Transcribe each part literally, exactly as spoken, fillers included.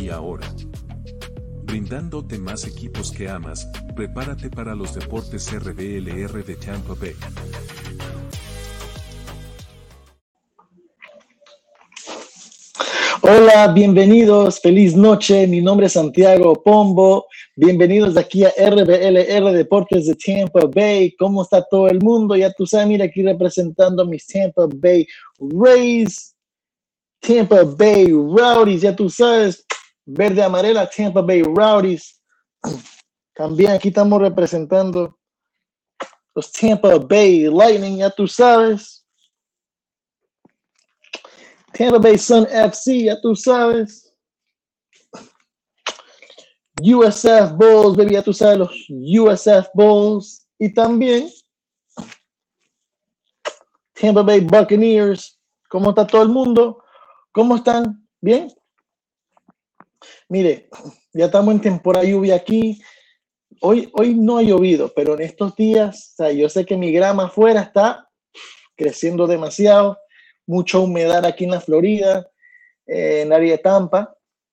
y ahora. Brindándote más equipos que amas, prepárate para los deportes R B L R de Tampa Bay. Hola, bienvenidos, feliz noche, mi nombre es Santiago Pombo, bienvenidos aquí a R B L R Deportes de Tampa Bay. ¿Cómo está todo el mundo? Ya tú sabes, mira aquí representando a mis Tampa Bay Rays, Tampa Bay Rowdies, ya tú sabes, verde amarela, Tampa Bay Rowdies. También aquí estamos representando los Tampa Bay Lightning, ya tú sabes. Tampa Bay Sun F C, ya tú sabes. U S F Bulls, baby, ya tú sabes, los U S F Bulls. Y también Tampa Bay Buccaneers. ¿Cómo está todo el mundo? ¿Cómo están? ¿Bien? Mire, ya estamos en temporada de lluvia aquí. Hoy, hoy no ha llovido, pero en estos días, o sea, yo sé que mi grama afuera está creciendo demasiado. Mucha humedad aquí en la Florida, eh, en el área de Tampa.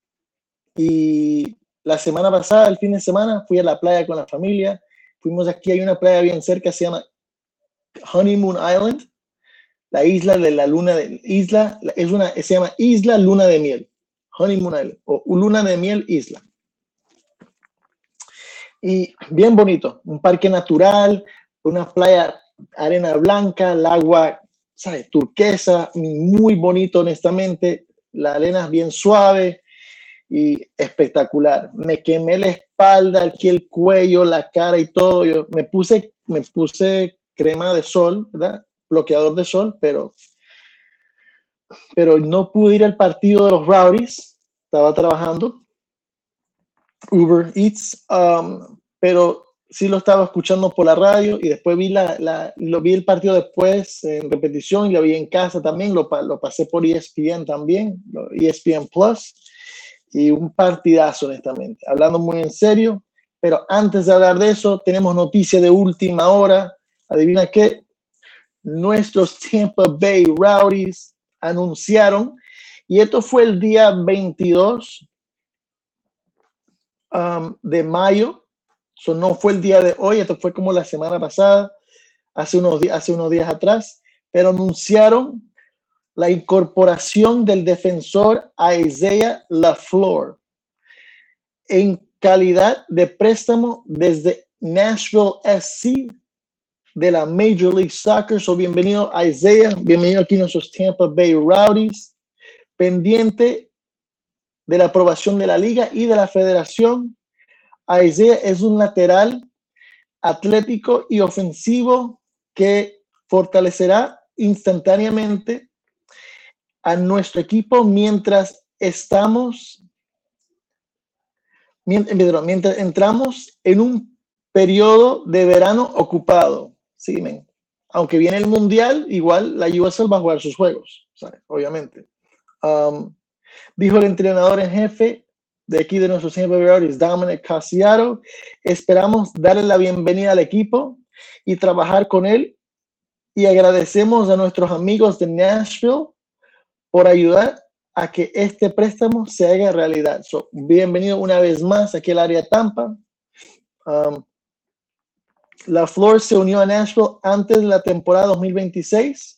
Y la semana pasada, el fin de semana, fui a la playa con la familia. Fuimos aquí, hay una playa bien cerca, se llama Honeymoon Island, la isla de la luna de isla, es una, se llama Isla Luna de Miel, Honeymoon Island, o Luna de Miel Isla. Y bien bonito, un parque natural, una playa, arena blanca, el agua, ¿sabes? Turquesa, muy bonito, honestamente, la arena es bien suave y espectacular. Me quemé la espalda, aquí el cuello, la cara y todo. Yo me puse, me puse crema de sol, ¿verdad? Bloqueador de sol, pero, pero no pude ir al partido de los Rowdies. Estaba trabajando Uber Eats, um, pero sí lo estaba escuchando por la radio y después vi, la, la, lo vi el partido después en repetición y lo vi en casa también. Lo, lo pasé por E S P N también, E S P N Plus. Y un partidazo, honestamente. Hablando muy en serio, pero antes de hablar de eso, tenemos noticia de última hora. Adivina qué, nuestros Tampa Bay Rowdies anunciaron, y esto fue el día veintidós um, de mayo, so no fue el día de hoy, esto fue como la semana pasada, hace unos, hace unos días atrás, pero anunciaron la incorporación del defensor Isaiah LaFleur en calidad de préstamo desde Nashville S C de la Major League Soccer. So, bienvenido Isaiah, bienvenido aquí a nuestros Tampa Bay Rowdies, pendiente de la aprobación de la liga y de la federación. Isaiah es un lateral atlético y ofensivo que fortalecerá instantáneamente a nuestro equipo mientras estamos Mientras, mientras entramos en un periodo de verano ocupado, sí, men. Aunque viene el mundial, igual la U S L va a jugar sus juegos, ¿sabes? Obviamente. Um, dijo el entrenador en jefe de aquí de nuestros Tampa Bay Rowdies, Dominic Casiaro, esperamos darle la bienvenida al equipo y trabajar con él, y agradecemos a nuestros amigos de Nashville por ayudar a que este préstamo se haga realidad. So, bienvenido una vez más aquí al área de Tampa. Um, LaFleur se unió a Nashville antes de la temporada dos mil veintiséis.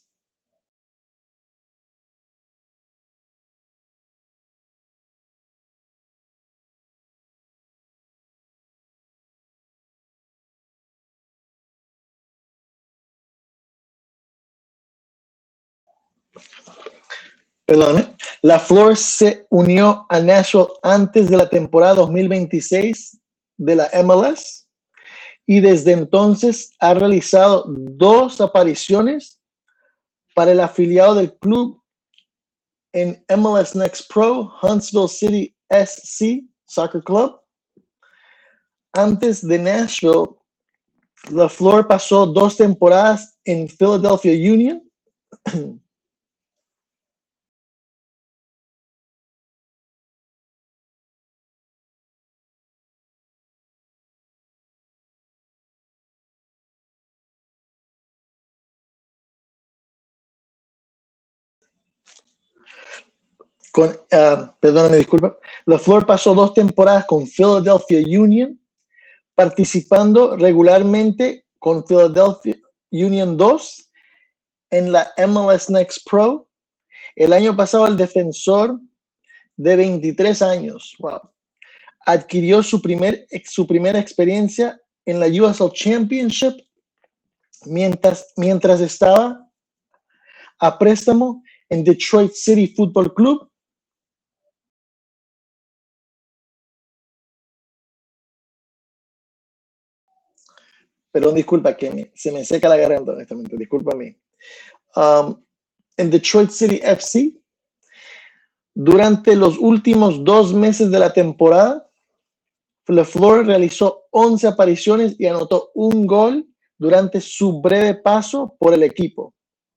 Perdón, ¿eh? LaFleur se unió a Nashville antes de la temporada dos mil veintiséis de la M L S y desde entonces ha realizado dos apariciones para el afiliado del club en M L S Next Pro, Huntsville City S C Soccer Club. Antes de Nashville, LaFleur pasó dos temporadas en Philadelphia Union. con, uh, perdóname, disculpa, LaFleur pasó dos temporadas con Philadelphia Union, participando regularmente con Philadelphia Union dos en la M L S Next Pro. El año pasado, el defensor de veintitrés años, wow, adquirió su, primer, su primera experiencia en la U S L Championship mientras, mientras estaba a préstamo en Detroit City Football Club. Perdón, disculpa, que me, se me seca la garganta, honestamente, discúlpame. Um, en Detroit City F C, durante los últimos dos meses de la temporada, LaFleur realizó once apariciones y anotó un gol durante su breve paso por el equipo.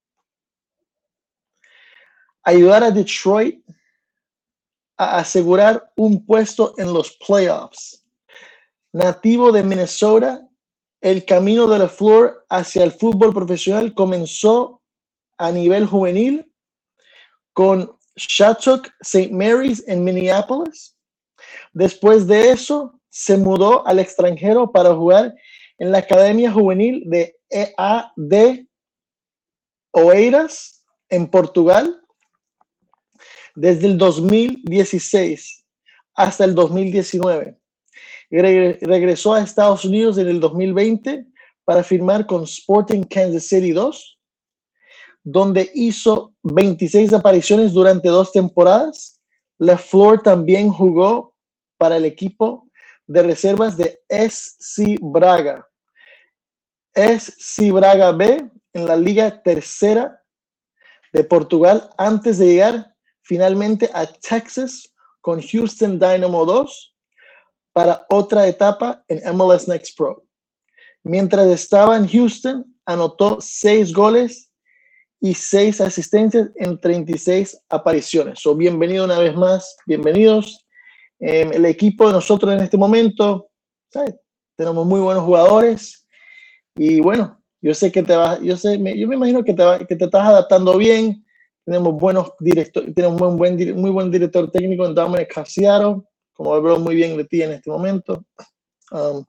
Ayudar a Detroit a asegurar un puesto en los playoffs. Nativo de Minnesota, el camino de LaFleur hacia el fútbol profesional comenzó a nivel juvenil con Shattuck Saint Mary's en Minneapolis. Después de eso, se mudó al extranjero para jugar en la Academia Juvenil de E A D Oeiras en Portugal desde el dos mil dieciséis hasta el dos mil diecinueve. Regresó a Estados Unidos en el dos mil veinte para firmar con Sporting Kansas City dos, donde hizo veintiséis apariciones durante dos temporadas. LaFleur también jugó para el equipo de reservas de S C Braga, S C Braga B en la Liga Tercera de Portugal, antes de llegar finalmente a Texas con Houston Dynamo dos para otra etapa en M L S Next Pro. Mientras estaba en Houston, anotó seis goles y seis asistencias en treinta y seis apariciones. So, bienvenido una vez más, bienvenidos. Eh, el equipo de nosotros en este momento, ¿sabes? Tenemos muy buenos jugadores y bueno, yo sé que te vas, yo sé, me, yo me imagino que te, va, que te estás adaptando bien. Tenemos buenos directores, tenemos un buen, muy buen director técnico en Dominic Casiaro, como hablo muy bien de ti en este momento. Um,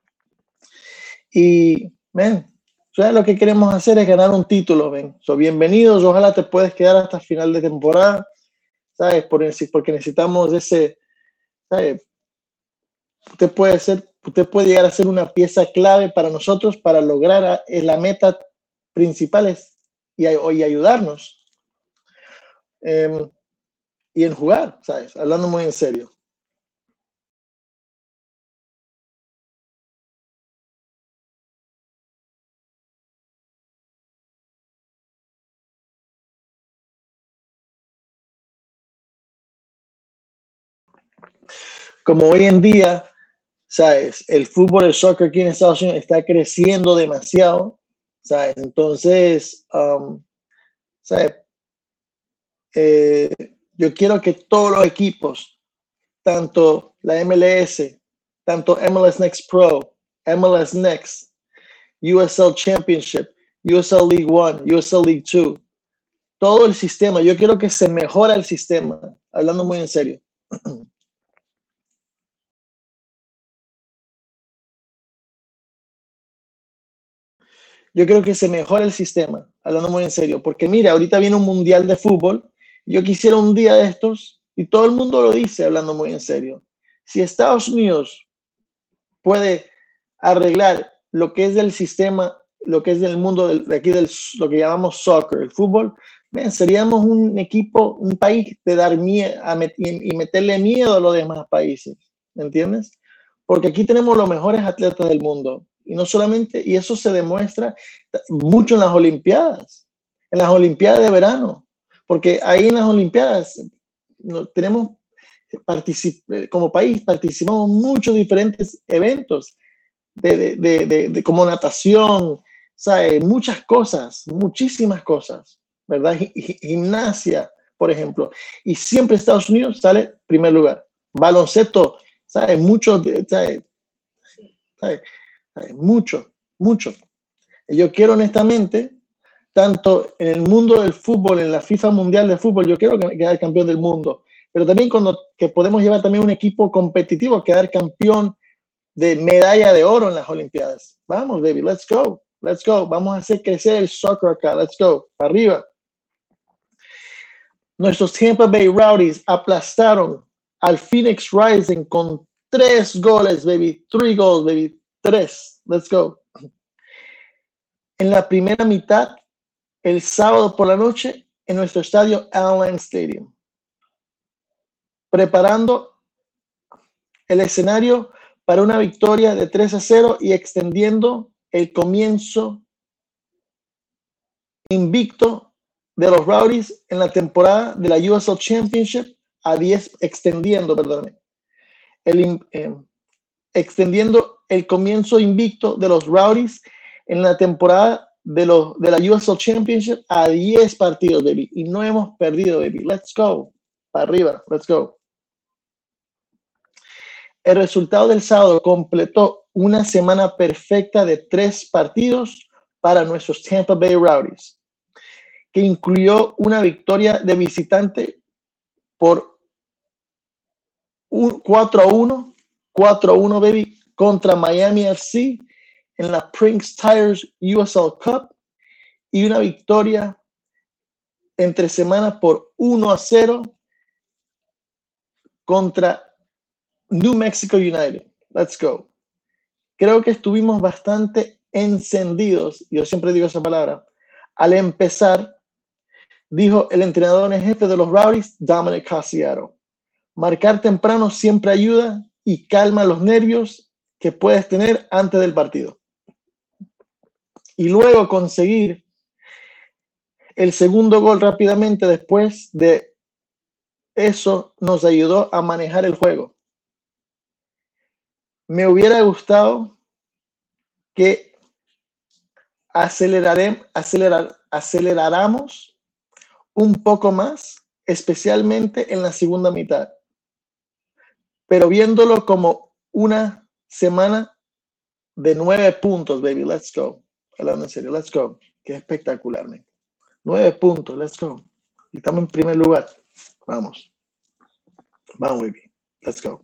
y, man, ¿sabes? Lo que queremos hacer es ganar un título, ven. So, bienvenidos, ojalá te puedes quedar hasta el final de temporada, ¿sabes? Por, porque necesitamos ese, ¿sabes? Usted puede ser, usted puede llegar a ser una pieza clave para nosotros para lograr a, la meta principal y, y ayudarnos. Eh, y en jugar, ¿sabes? Hablando muy en serio. Como hoy en día, ¿sabes? El fútbol, el soccer aquí en Estados Unidos está creciendo demasiado, ¿sabes? Entonces, um, ¿sabes? Eh, yo quiero que todos los equipos, tanto la M L S, tanto M L S Next Pro, M L S Next, U S L Championship, U S L League One, U S L League Two, todo el sistema, yo quiero que se mejore el sistema, hablando muy en serio. Yo creo que se mejora el sistema, hablando muy en serio, porque mira, ahorita viene un mundial de fútbol, yo quisiera un día de estos, y todo el mundo lo dice, hablando muy en serio, si Estados Unidos puede arreglar lo que es del sistema, lo que es del mundo de, de aquí, del, lo que llamamos soccer, el fútbol, man, seríamos un equipo, un país de dar miedo a met, y, y meterle miedo a los demás países, ¿me entiendes? Porque aquí tenemos los mejores atletas del mundo. Y no solamente, y eso se demuestra mucho en las Olimpiadas, en las Olimpiadas de verano, porque ahí en las Olimpiadas no, tenemos, particip, como país, participamos en muchos diferentes eventos, de, de, de, de, de como natación, ¿sabes? Muchas cosas, muchísimas cosas, ¿verdad? Gimnasia, por ejemplo, y siempre Estados Unidos sale en primer lugar. Baloncesto, ¿sabes? Muchos, ¿sabes? ¿sabes? Mucho, mucho. Yo quiero honestamente tanto en el mundo del fútbol, en la FIFA Mundial de Fútbol, yo quiero quedar campeón del mundo, pero también cuando que podemos llevar también un equipo competitivo a quedar campeón de medalla de oro en las Olimpiadas. Vamos, baby, let's go, let's go. Vamos a hacer crecer el soccer acá, let's go, arriba. Nuestros Tampa Bay Rowdies aplastaron al Phoenix Rising con tres goles, baby, three goals, baby, tres, let's go. En la primera mitad, el sábado por la noche, en nuestro estadio Allianz Stadium, preparando el escenario para una victoria de tres a cero y extendiendo el comienzo invicto de los Rowdies en la temporada de la U S L Championship a diez, extendiendo, perdón, el, eh, extendiendo el comienzo invicto de los Rowdies en la temporada de, los, de la U S L Championship a diez partidos, baby. Y no hemos perdido, baby. Let's go. Para arriba. Let's go. El resultado del sábado completó una semana perfecta de tres partidos para nuestros Tampa Bay Rowdies, que incluyó una victoria de visitante por un cuatro a uno, cuatro a uno, baby, contra Miami F C en la Prince Tires U S L Cup y una victoria entre semanas por uno a cero contra New Mexico United. Let's go. Creo que estuvimos bastante encendidos, yo siempre digo esa palabra, al empezar, dijo el entrenador en jefe de los Rowdies, Dominic Casiero. Marcar temprano siempre ayuda y calma los nervios que puedes tener antes del partido. Y luego conseguir el segundo gol rápidamente después de eso nos ayudó a manejar el juego. Me hubiera gustado que aceleraré, acelerar, aceleráramos un poco más, especialmente en la segunda mitad. Pero viéndolo como una semana de nueve puntos, baby, let's go. Hablando en serio, let's go. Qué espectacular, man. Nueve puntos, let's go. Y estamos en primer lugar. Vamos. Vamos, baby. Let's go.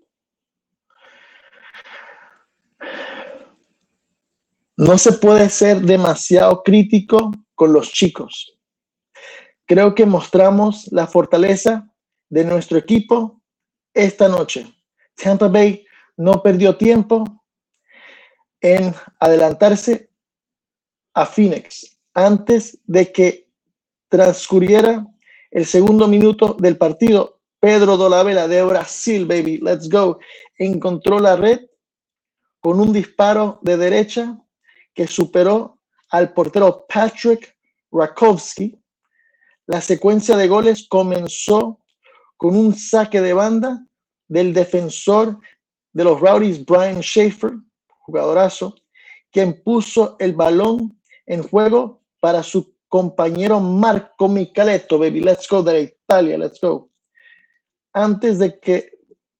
No se puede ser demasiado crítico con los chicos. Creo que mostramos la fortaleza de nuestro equipo esta noche. Tampa Bay no perdió tiempo en adelantarse a Phoenix antes de que transcurriera el segundo minuto del partido. Pedro Dolabella de Brasil, baby, let's go, encontró la red con un disparo de derecha que superó al portero Patrick Rakowski. La secuencia de goles comenzó con un saque de banda del defensor de los Rowdies, Brian Schaefer, jugadorazo, quien puso el balón en juego para su compañero Marco Micheletto, baby, let's go, de Italia, let's go. Antes de que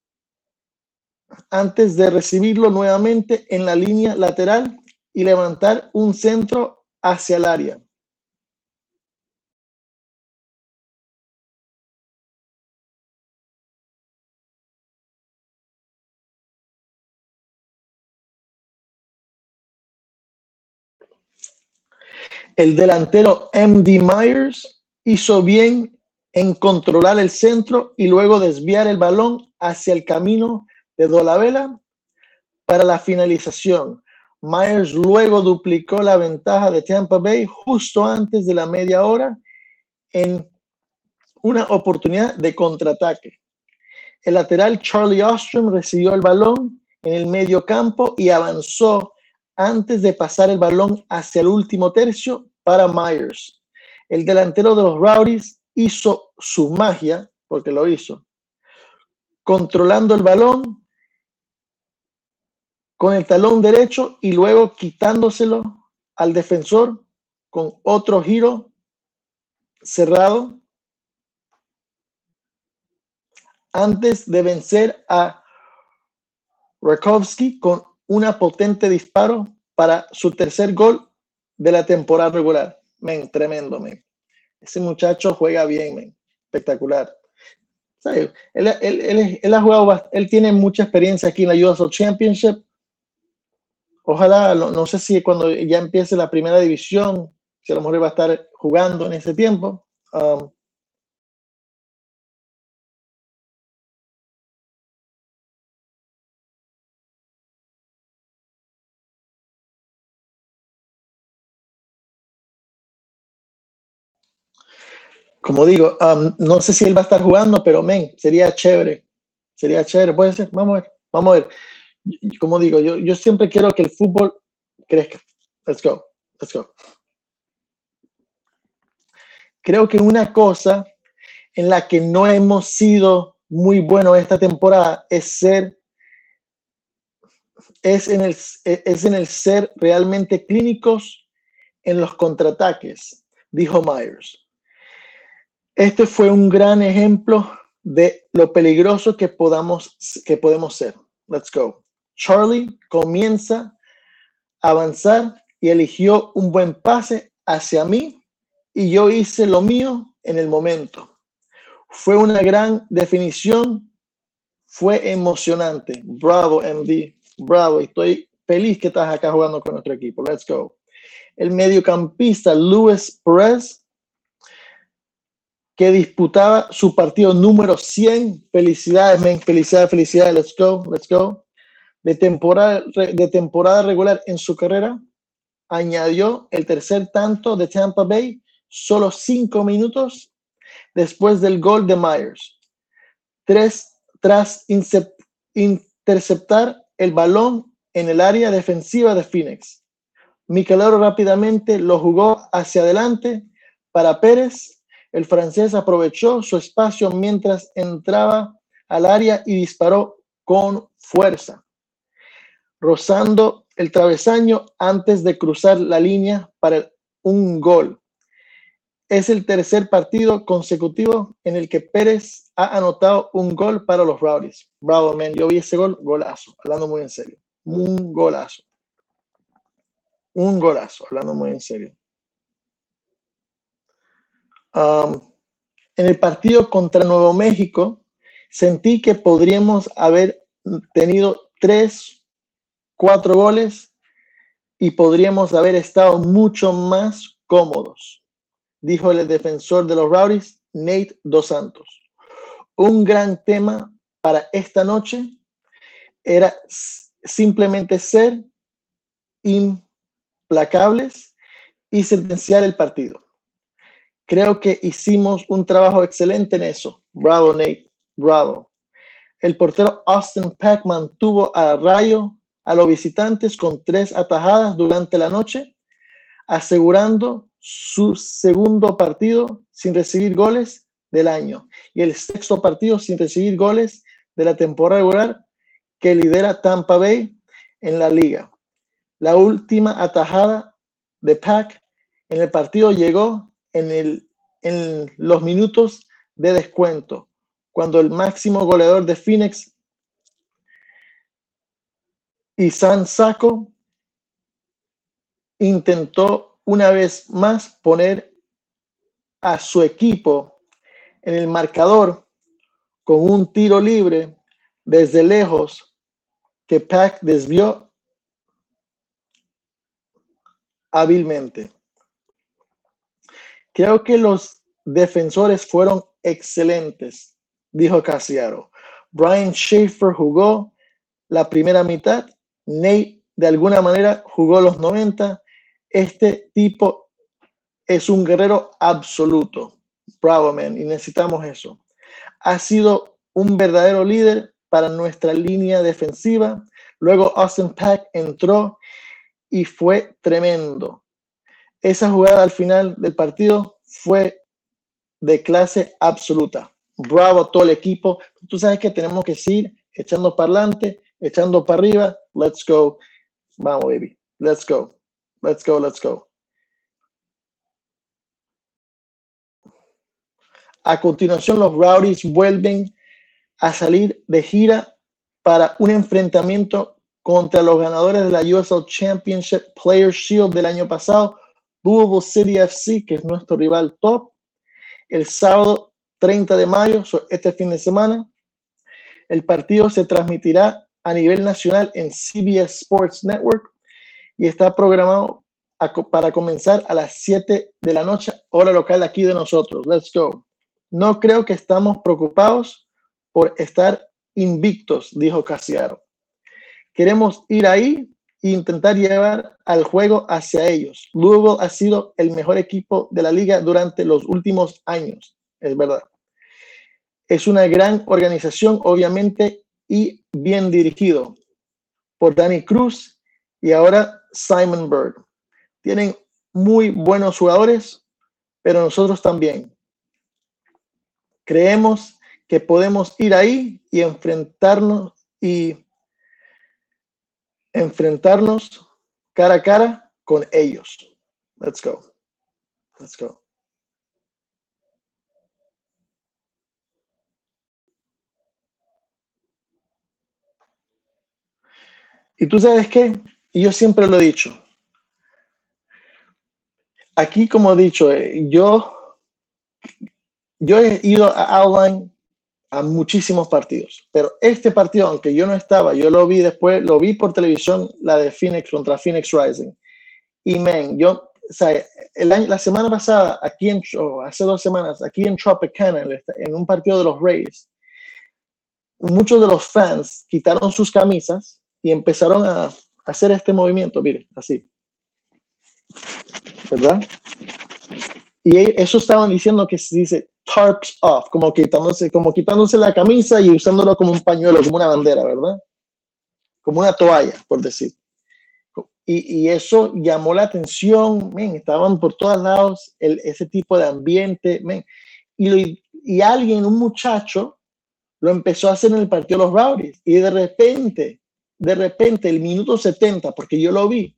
antes de recibirlo nuevamente en la línea lateral y levantar un centro hacia el área. El delantero M D Myers hizo bien en controlar el centro y luego desviar el balón hacia el camino de Dolabella para la finalización. Myers luego duplicó la ventaja de Tampa Bay justo antes de la media hora en una oportunidad de contraataque. El lateral Charlie Ostrom recibió el balón en el medio campo y avanzó antes de pasar el balón hacia el último tercio para Myers. El delantero de los Rowdies hizo su magia, porque lo hizo, controlando el balón con el talón derecho y luego quitándoselo al defensor con otro giro cerrado antes de vencer a Rakowski con una potente disparo para su tercer gol de la temporada regular. men, tremendo, men. Ese muchacho juega bien, men. Espectacular. ¿Sabes? Él, él, él, él ha jugado, él tiene mucha experiencia aquí en la U S L Championship. Ojalá, no, no sé si cuando ya empiece la primera división, si a lo mejor va a estar jugando en ese tiempo. Um, como digo, um, no sé si él va a estar jugando, pero men, sería chévere. Sería chévere, puede ser. Vamos a ver, vamos a ver. Como digo, yo, yo siempre quiero que el fútbol crezca. Let's go, let's go. Creo que una cosa en la que no hemos sido muy buenos esta temporada es ser es en el es en el ser realmente clínicos en los contraataques, dijo Myers. Este fue un gran ejemplo de lo peligroso que podamos que podemos ser. Let's go. Charlie comienza a avanzar y eligió un buen pase hacia mí y yo hice lo mío en el momento. Fue una gran definición, fue emocionante. Bravo, M D. Bravo, estoy feliz que estás acá jugando con nuestro equipo. Let's go. El mediocampista Luis Perez, que disputaba su partido número cien. Felicidades, men. Felicidades, felicidades. Let's go, let's go. De temporada, de temporada regular en su carrera, añadió el tercer tanto de Tampa Bay solo cinco minutos después del gol de Myers. Tres, tras interceptar el balón en el área defensiva de Phoenix. Michelaro rápidamente lo jugó hacia adelante para Pérez. El francés aprovechó su espacio mientras entraba al área y disparó con fuerza, rozando el travesaño antes de cruzar la línea para un gol. Es el tercer partido consecutivo en el que Pérez ha anotado un gol para los Rowdies. Bravo, man. Yo vi ese gol, golazo. Hablando muy en serio. Un golazo. Un golazo. Hablando muy en serio. Um, en el partido contra Nuevo México, sentí que podríamos haber tenido tres, cuatro goles y podríamos haber estado mucho más cómodos, dijo el defensor de los Rowdies, Nate Dos Santos. Un gran tema para esta noche era simplemente ser implacables y sentenciar el partido. Creo que hicimos un trabajo excelente en eso. Bravo, Nate. Bravo. El portero Austin Peck mantuvo a rayo a los visitantes con tres atajadas durante la noche, asegurando su segundo partido sin recibir goles del año y el sexto partido sin recibir goles de la temporada regular que lidera Tampa Bay en la liga. La última atajada de Peck en el partido llegó en, el, en los minutos de descuento, cuando el máximo goleador de Phoenix, Isan Sako, intentó una vez más poner a su equipo en el marcador con un tiro libre desde lejos que Peck desvió hábilmente. Creo que los defensores fueron excelentes, dijo Casiaro. Brian Schaefer jugó la primera mitad. Nate de alguna manera jugó los noventa. Este tipo es un guerrero absoluto. Bravo, man. Y necesitamos eso. Ha sido un verdadero líder para nuestra línea defensiva. Luego Austin Peck entró y fue tremendo. Esa jugada al final del partido fue de clase absoluta. Bravo a todo el equipo. Tú sabes que tenemos que seguir echando para adelante, echando para arriba. Let's go. Vamos, baby. Let's go. Let's go, let's go. A continuación, los Rowdies vuelven a salir de gira para un enfrentamiento contra los ganadores de la U S L Championship Players Shield del año pasado, Louisville City F C, que es nuestro rival top, el sábado treinta de mayo, este fin de semana. El partido se transmitirá a nivel nacional en C B S Sports Network y está programado a, para comenzar a las siete de la noche, hora local aquí de nosotros. Let's go. No creo que estamos preocupados por estar invictos, dijo Casiaro. Queremos ir ahí e intentar llevar al juego hacia ellos. Louisville ha sido el mejor equipo de la liga durante los últimos años, es verdad. Es una gran organización, obviamente, y bien dirigido por Danny Cruz y ahora Simon Bird. Tienen muy buenos jugadores, pero nosotros también. Creemos que podemos ir ahí y enfrentarnos y enfrentarnos cara a cara con ellos. Let's go. Let's go. Y tú sabes qué, y yo siempre lo he dicho. Aquí, como he dicho, yo, yo he ido a Outline a muchísimos partidos, pero este partido, aunque yo no estaba, yo lo vi después, lo vi por televisión, la de Phoenix contra Phoenix Rising. Y man, yo, o sea, el año, la semana pasada, aquí en, oh, hace dos semanas, aquí en Tropicana, en un partido de los Rays, muchos de los fans quitaron sus camisas y empezaron a hacer este movimiento, miren, así. ¿Verdad? Y eso estaban diciendo que se dice tarps off, como quitándose, como quitándose la camisa y usándolo como un pañuelo, como una bandera, ¿verdad? Como una toalla, por decir. Y, y eso llamó la atención, man, estaban por todos lados el, ese tipo de ambiente, man. Y, lo, y alguien, un muchacho, lo empezó a hacer en el partido de los Rowdies. Y de repente, de repente, el minuto setenta, porque yo lo vi,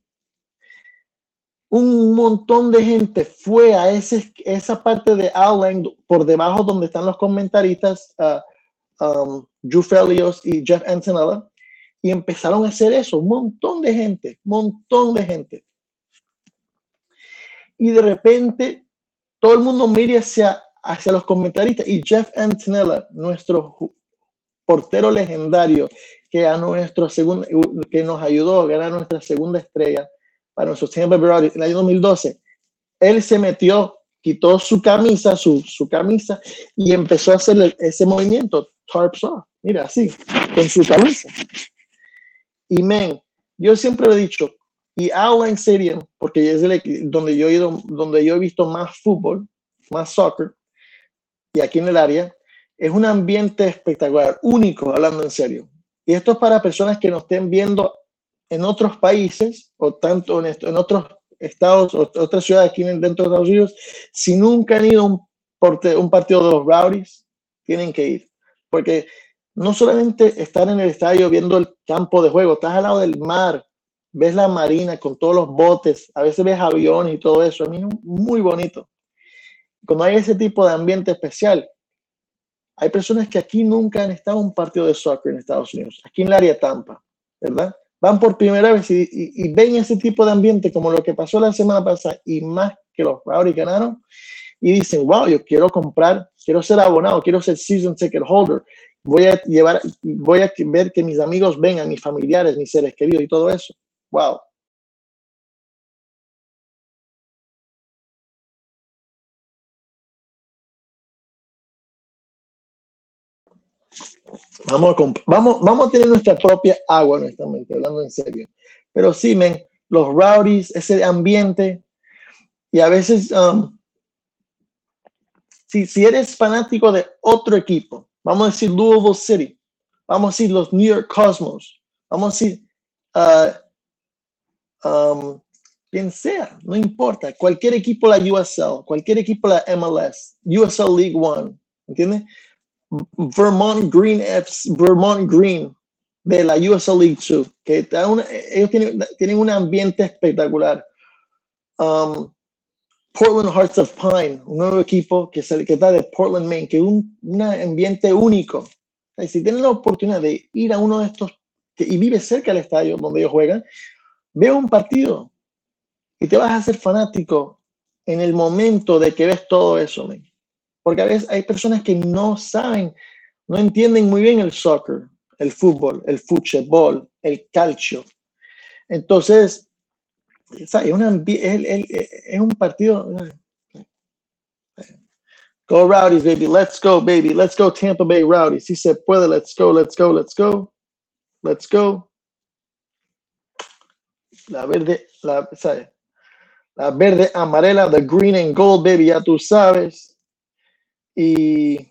un montón de gente fue a ese, esa parte de Outline, por debajo donde están los comentaristas, uh, um, Drew Felios y Jeff Antonella, y empezaron a hacer eso, un montón de gente, un montón de gente. Y de repente, todo el mundo mira hacia, hacia los comentaristas, y Jeff Antonella, nuestro portero legendario, que, a nuestro segundo, que nos ayudó a ganar nuestra segunda estrella, para nuestros Tampa Bay Rays en el año dos mil doce, él se metió, quitó su camisa, su, su camisa, y empezó a hacer ese movimiento, tarps off, mira, así, con su camisa. Y man, yo siempre he dicho, y Outline Stadium, porque es el, donde, yo he ido, donde yo he visto más fútbol, más soccer, y aquí en el área, es un ambiente espectacular, único, hablando en serio. Y esto es para personas que nos estén viendo en otros países o tanto en, esto, en otros estados o otras ciudades aquí dentro de Estados Unidos, si nunca han ido a un, un partido de los Rowdies, tienen que ir, porque no solamente estar en el estadio viendo el campo de juego, estás al lado del mar, ves la marina con todos los botes, a veces ves aviones y todo eso, a mí es muy bonito. Cuando hay ese tipo de ambiente especial, hay personas que aquí nunca han estado en un partido de soccer en Estados Unidos, aquí en el área de Tampa, ¿verdad? Van por primera vez y, y, y ven ese tipo de ambiente como lo que pasó la semana pasada y más que los Rowdies ganaron y dicen, wow, yo quiero comprar, quiero ser abonado, quiero ser season ticket holder, voy a llevar, voy a ver que mis amigos vengan, mis familiares, mis seres queridos y todo eso. Wow. Vamos a, vamos, vamos a tener nuestra propia agua, honestamente, hablando en serio. Pero sí, men, los Rowdies, ese ambiente, y a veces, um, si, si eres fanático de otro equipo, vamos a decir Louisville City, vamos a decir los New York Cosmos, vamos a decir, uh, um, quien sea, no importa, cualquier equipo de la U S L, cualquier equipo de la M L S, U S L League One, ¿entiendes? Vermont Green F, Vermont Green de la U S L League dos, que está una, ellos tienen, tienen un ambiente espectacular. Um, Portland Hearts of Pine, un nuevo equipo que, se, que está de Portland, Maine, que es un, un ambiente único. Si tienen la oportunidad de ir a uno de estos que, y vive cerca del estadio donde ellos juegan, ve un partido. Y te vas a hacer fanático en el momento de que ves todo eso, man. Porque a veces hay personas que no saben, no entienden muy bien el soccer, el fútbol, el fútbol, el calcio. Entonces, ¿sabes? Es, una, es, es, es un partido. Go Rowdies, baby. Let's go, baby. Let's go, Tampa Bay Rowdies. Si se puede, let's go, let's go, let's go. Let's go. La verde, la, ¿sabes? La verde, amarela, the green and gold, baby, ya tú sabes. Y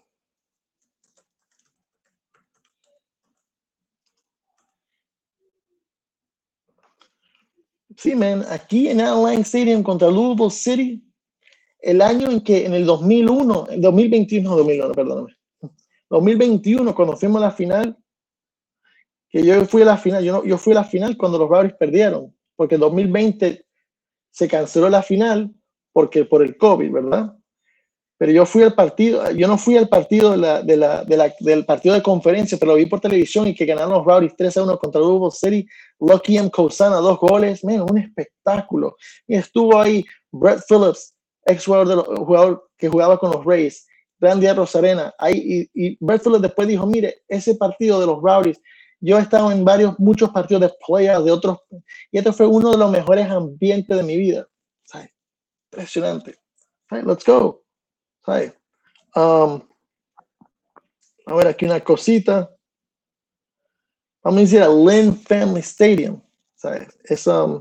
sí, man, aquí en Al Lang Stadium contra Louisville City, el año en que en el dos mil uno, en dos mil veintiuno, no, dos mil uno, perdóname, dos mil veintiuno, cuando fuimos a la final, que yo fui a la final, yo, no, yo fui a la final cuando los Rowdies perdieron, porque en dos mil veinte se canceló la final porque por el COVID, ¿verdad? Pero yo fui al partido, yo no fui al partido de la, de la, de la, del partido de conferencia, pero lo vi por televisión y que ganaron los Rowdies tres a uno contra Louisville City. Lucky M. Kosana, dos goles, man, un espectáculo. Y estuvo ahí Brett Phillips, ex jugador, de los, jugador que jugaba con los Rays, Randy Rosarena. Ahí, y, y Brett Phillips después dijo, mire, ese partido de los Rowdies, yo he estado en varios, muchos partidos de playoffs de otros, y este fue uno de los mejores ambientes de mi vida. ¿Sabes? Impresionante. ¿Sabes? Let's go. ¿Sabes? Um, a ver, aquí una cosita. Vamos a decir a Lynn Family Stadium. ¿Sabes? Es um,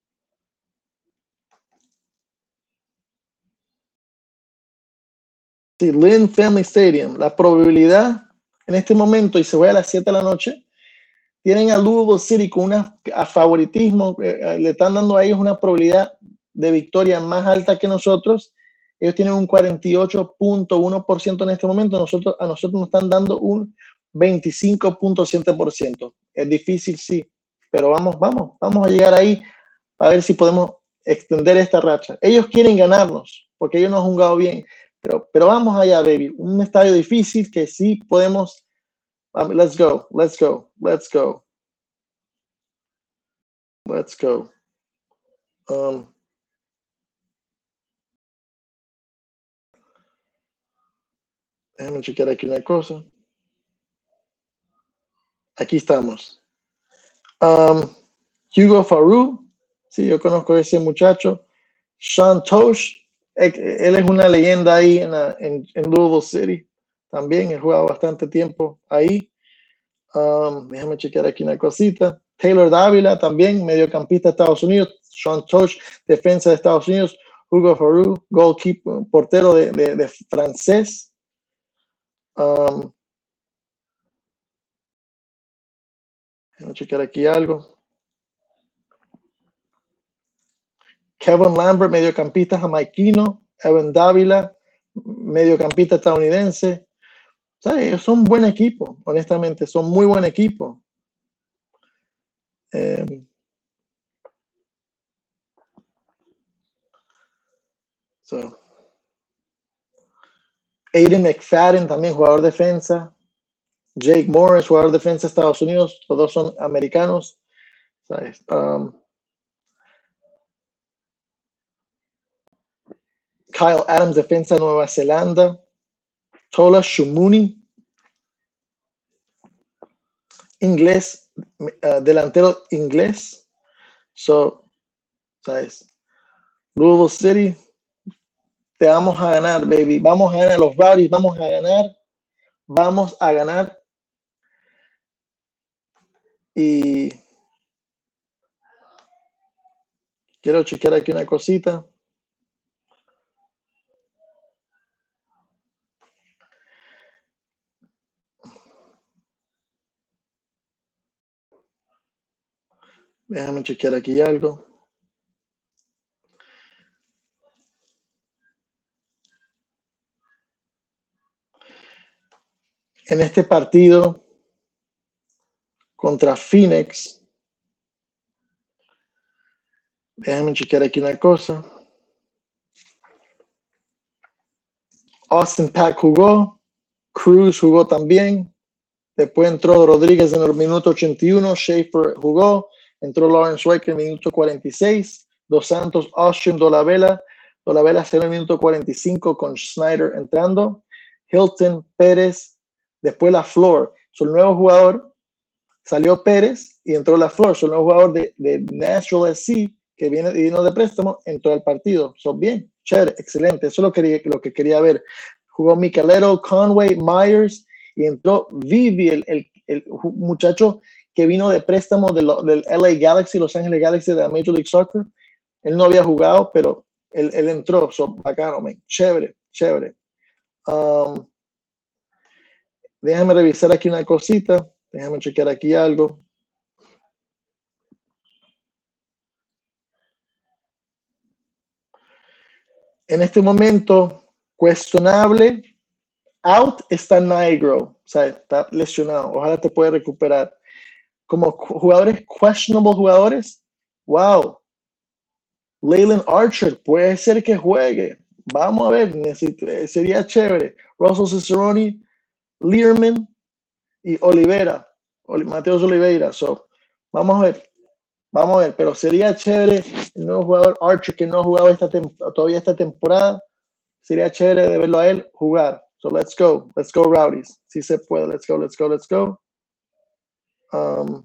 sí, Lynn Family Stadium. La probabilidad en este momento, y se va a las siete de la noche, tienen a Louisville City con una, a favoritismo, eh, le están dando a ellos una probabilidad de victoria más alta que nosotros. Ellos tienen un cuarenta y ocho punto uno por ciento en este momento. Nosotros, a nosotros nos están dando un veinticinco punto siete por ciento. Es difícil, sí, pero vamos, vamos, vamos a llegar ahí a ver si podemos extender esta racha. Ellos quieren ganarnos porque ellos no han jugado bien, pero, pero vamos allá, baby. Un estadio difícil que sí podemos. Um, let's go, let's go, let's go, let's go. Um, déjame chequear aquí una cosa. Aquí estamos. Um, Hugo Farou, sí, yo conozco a ese muchacho. Sean Tosh, él es una leyenda ahí en, la, en, en Louisville City. También he jugado bastante tiempo ahí. Um, déjame chequear aquí una cosita. Taylor Dávila, también mediocampista de Estados Unidos. Sean Tosh, defensa de Estados Unidos. Hugo Farou, goalkeeper, portero de, de, de francés. Um, déjame chequear aquí algo. Kevin Lambert, mediocampista jamaiquino. Evan Dávila, mediocampista estadounidense. O sea, ellos son un buen equipo, honestamente, son muy buen equipo. Eh, so. Aiden McFadden, también jugador defensa. Jake Morris, jugador defensa de Estados Unidos. Los dos son americanos. ¿Sabes? Um, Kyle Adams, defensa de Nueva Zelanda. Tola Shumuni, inglés, uh, delantero inglés. So, ¿sabes? Louisville City, te vamos a ganar, baby. Vamos a ganar los Rowdies, vamos a ganar. Vamos a ganar. Y quiero chequear aquí una cosita. Déjame chequear aquí algo. En este partido contra Phoenix, déjame chequear aquí una cosa. Austin Pack jugó, Cruz jugó también. Después entró Rodríguez en el minuto ochenta y uno, Schaefer jugó, entró Lawrence Wake en el minuto cuarenta y seis, Dos Santos, Austin, Dolabella. Dolabella cero en el minuto cuarenta y cinco con Snyder entrando. Hilton, Pérez, después la Flor. Su nuevo jugador, salió Pérez y entró la Flor. Su nuevo jugador de, de Nashville S C, que viene, vino de préstamo, entró al partido. Son bien, chévere, excelente. Eso es lo que, lo que quería ver. Jugó Michelero, Conway, Myers y entró Vivi, el, el, el muchacho que vino de préstamo de lo, del L A Galaxy, Los Ángeles Galaxy de la Major League Soccer. Él no había jugado, pero él, él entró. So, bacano, man. Chévere, chévere. Um, déjame revisar aquí una cosita. Déjame chequear aquí algo. En este momento, cuestionable, out está Nigro, o sea, está lesionado. Ojalá te pueda recuperar. Como jugadores, questionable jugadores, wow. Leyland Archer, puede ser que juegue. Vamos a ver, sería chévere. Russell Cicerone, Learman y Olivera, Mateos Oliveira. So, vamos a ver. Vamos a ver, pero sería chévere el nuevo jugador Archer que no ha jugado esta todavía esta temporada. Sería chévere de verlo a él jugar. So let's go, let's go Rowdies. Si se puede, let's go, let's go, let's go. Um,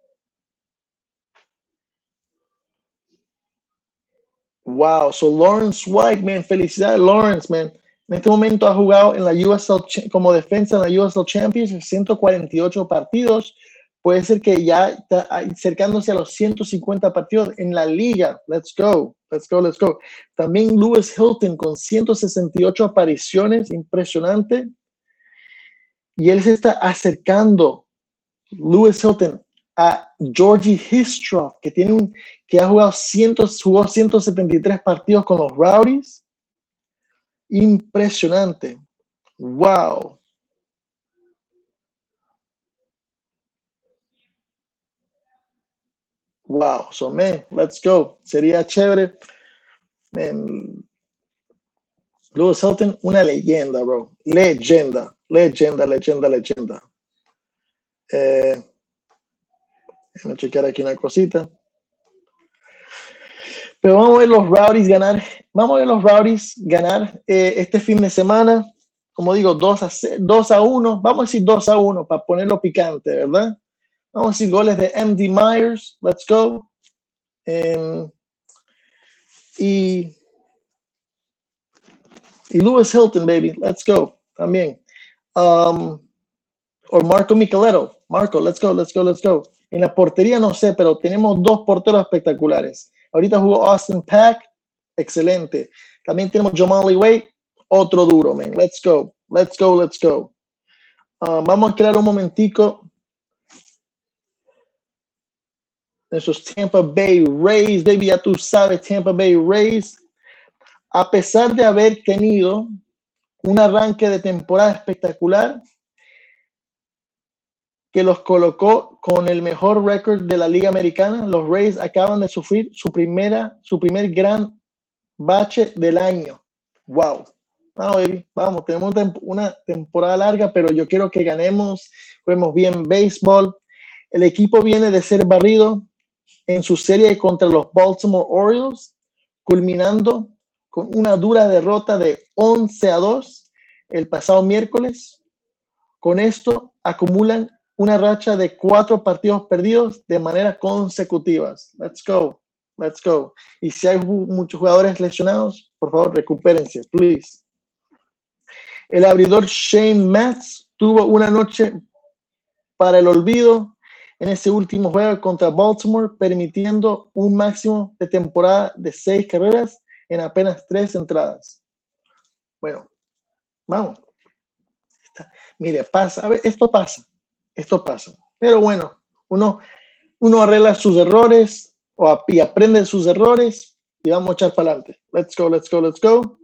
wow, so Lawrence White, man, felicidades Lawrence, man. En este momento ha jugado en la U S L como defensa en la U S L Champions, ciento cuarenta y ocho partidos. Puede ser que ya está acercándose a los ciento cincuenta partidos en la liga. Let's go, let's go, let's go. También Lewis Hilton con ciento sesenta y ocho apariciones, impresionante. Y él se está acercando, Lewis Hilton, a Georgie Histroff, que, tiene un, que ha jugado cien, jugó ciento setenta y tres partidos con los Rowdies. Impresionante. Wow. Wow, so man, let's go. Sería chévere. Man. Lewis Hilton, una leyenda, bro. Leyenda, leyenda, leyenda, leyenda. Eh, déjame chequear aquí una cosita. Pero vamos a ver los Rowdies ganar. Vamos a ver los Rowdies ganar eh, este fin de semana. Como digo, dos a uno. Vamos a decir dos a uno para ponerlo picante, ¿verdad? Vamos a decir goles de M D Myers. Let's go. Um, y, y Lewis Hilton, baby. Let's go. También. Um, o Marco Michelero. Marco, let's go, let's go, let's go. En la portería no sé, pero tenemos dos porteros espectaculares. Ahorita jugó Austin Pack. Excelente. También tenemos Jomali Wade. Otro duro, man. Let's go. Let's go, let's go. Uh, vamos a crear un momentico. Esos Tampa Bay Rays, baby, ya tú sabes, Tampa Bay Rays, a pesar de haber tenido un arranque de temporada espectacular que los colocó con el mejor récord de la Liga Americana, los Rays acaban de sufrir su primera, su primer gran bache del año. Wow. Vamos, baby, vamos, tenemos una temporada larga, pero yo quiero que ganemos, juguemos bien béisbol. El equipo viene de ser barrido en su serie contra los Baltimore Orioles, culminando con una dura derrota de once a dos el pasado miércoles. Con esto acumulan una racha de cuatro partidos perdidos de manera consecutivas. Let's go, let's go. Y si hay muchos jugadores lesionados, por favor, recupérense, please. El abridor Shane Matz tuvo una noche para el olvido en ese último juego contra Baltimore, permitiendo un máximo de temporada de seis carreras en apenas tres entradas. Bueno, vamos. Mire, pasa, a ver, esto pasa, esto pasa. Pero bueno, uno, uno arregla sus errores o y aprende sus errores y vamos a echar para adelante. Let's go, let's go, let's go.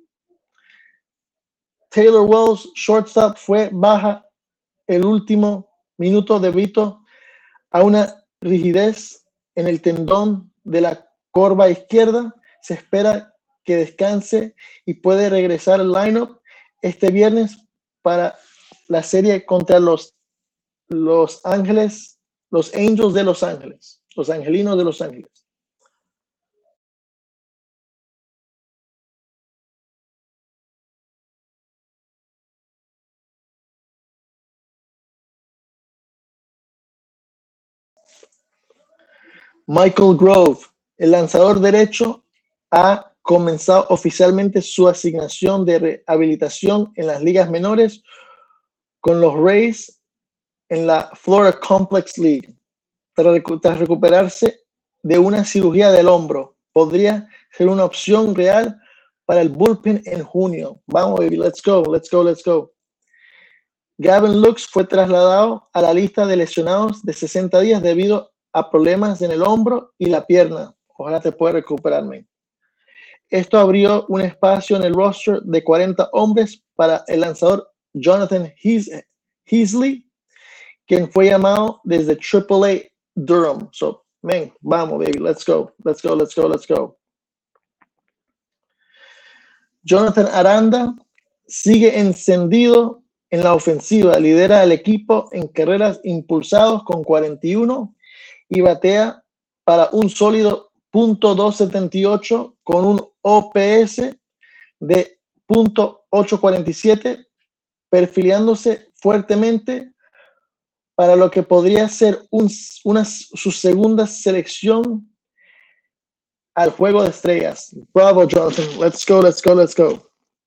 Taylor Wells, shortstop, fue baja el último minuto debido a una rigidez en el tendón de la corva izquierda. Se espera que descanse y puede regresar al lineup este viernes para la serie contra los, los Ángeles, los Angels de Los Ángeles, los Angelinos de Los Ángeles. Michael Grove, el lanzador derecho, ha comenzado oficialmente su asignación de rehabilitación en las ligas menores con los Rays en la Florida Complex League. Tras recuperarse de una cirugía del hombro, podría ser una opción real para el bullpen en junio. Vamos, baby, let's go, let's go, let's go. Gavin Lux fue trasladado a la lista de lesionados de sesenta días debido a problemas en el hombro y la pierna. Ojalá te pueda recuperarme. Esto abrió un espacio en el roster de cuarenta hombres para el lanzador Jonathan Heasley, quien fue llamado desde triple A Durham. So, man, vamos, baby, let's go, let's go, let's go, let's go. Jonathan Aranda sigue encendido en la ofensiva, lidera al equipo en carreras impulsados con cuarenta y uno y batea para un sólido punto doscientos setenta y ocho con un O P S de punto ochocientos cuarenta y siete, perfilándose fuertemente para lo que podría ser un, una, su segunda selección al juego de estrellas. Bravo, Jonathan. Let's go, let's go, let's go.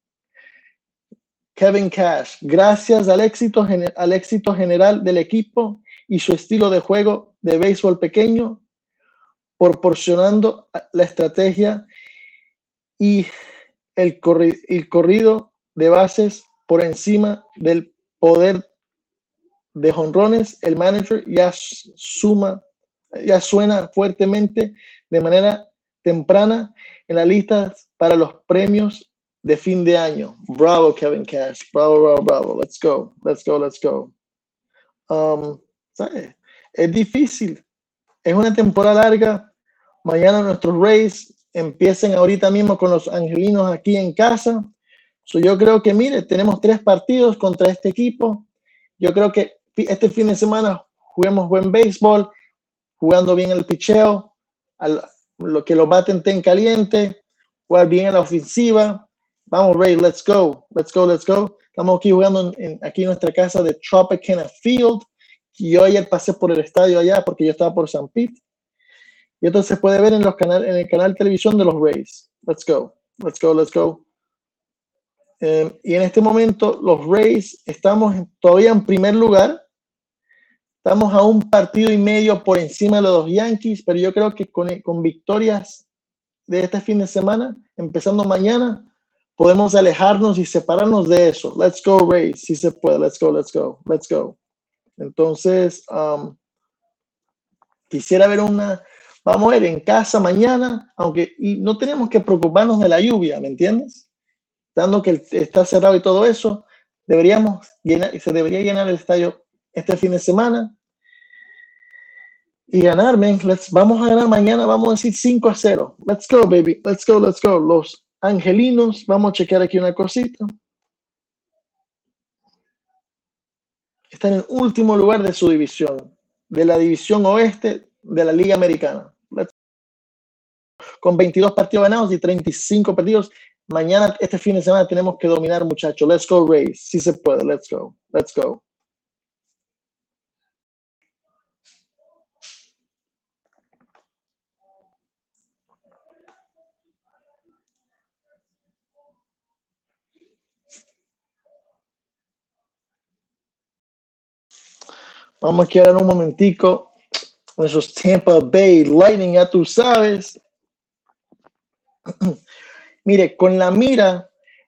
Kevin Cash, gracias al éxito, al éxito general del equipo y su estilo de juego de béisbol pequeño, proporcionando la estrategia y el, corri el corrido de bases por encima del poder de jonrones, el manager ya suma, ya suena fuertemente de manera temprana en la lista para los premios de fin de año. Bravo, Kevin Cash. Bravo, bravo, bravo. Let's go. Let's go, let's go. Um, ¿sabes? Es difícil. Es una temporada larga. Mañana nuestros Rays empiecen ahorita mismo con los angelinos aquí en casa. So yo creo que, mire, tenemos tres partidos contra este equipo. Yo creo que este fin de semana juguemos buen béisbol, jugando bien el picheo, al, lo que los baten ten caliente, jugar bien en la ofensiva. Vamos, Ray, let's go, let's go, let's go. Estamos aquí jugando en, en, aquí en nuestra casa de Tropicana Field. Y yo ayer pasé por el estadio allá porque yo estaba por San Pete. Y esto se puede ver en, los canal, en el canal de televisión de los Rays. Let's go, let's go, let's go. Eh, y en este momento los Rays estamos todavía en primer lugar. Estamos a un partido y medio por encima de los Yankees, pero yo creo que con, con victorias de este fin de semana, empezando mañana, podemos alejarnos y separarnos de eso. Let's go, Rays. Si se puede. Let's go, let's go, let's go. Entonces, um, quisiera ver una... Vamos a ver en casa mañana, aunque y no tenemos que preocuparnos de la lluvia, ¿me entiendes? Dando que está cerrado y todo eso, deberíamos llenar, se debería llenar el estadio este fin de semana y ganar, man. Let's, vamos a ganar mañana, vamos a decir cinco a cero. Let's go, baby. Let's go, let's go. Los angelinos, vamos a chequear aquí una cosita. Están en último lugar de su división, de la división oeste de la Liga Americana. Let's, con veintidós partidos ganados y treinta y cinco perdidos. Mañana, este fin de semana, tenemos que dominar, muchachos. Let's go, Rays. Si se puede. Let's go. Let's go. Vamos a quedar un momentico. Nuestros Tampa Bay Lightning, ya tú sabes. Mire, con la mira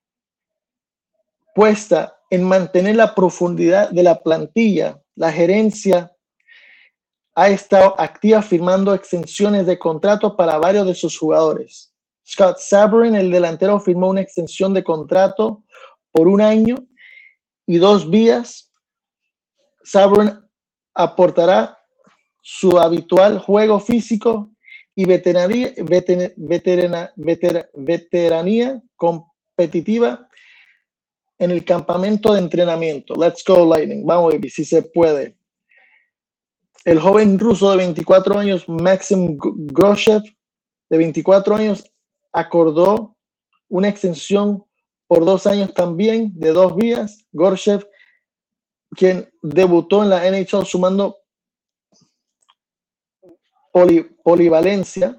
puesta en mantener la profundidad de la plantilla, la gerencia ha estado activa firmando extensiones de contrato para varios de sus jugadores. Scott Sabourin, el delantero, firmó una extensión de contrato por un año y dos vías. Sabourin aportará su habitual juego físico y veteranía, veterana, veterana, veter, veteranía competitiva en el campamento de entrenamiento. Let's go, Lightning. Vamos, baby, si se puede. El joven ruso de veinticuatro años, Maxim Groshev, de veinticuatro años, acordó una extensión por dos años también, de dos vías. Groshev, quien debutó en la N H L sumando poli, polivalencia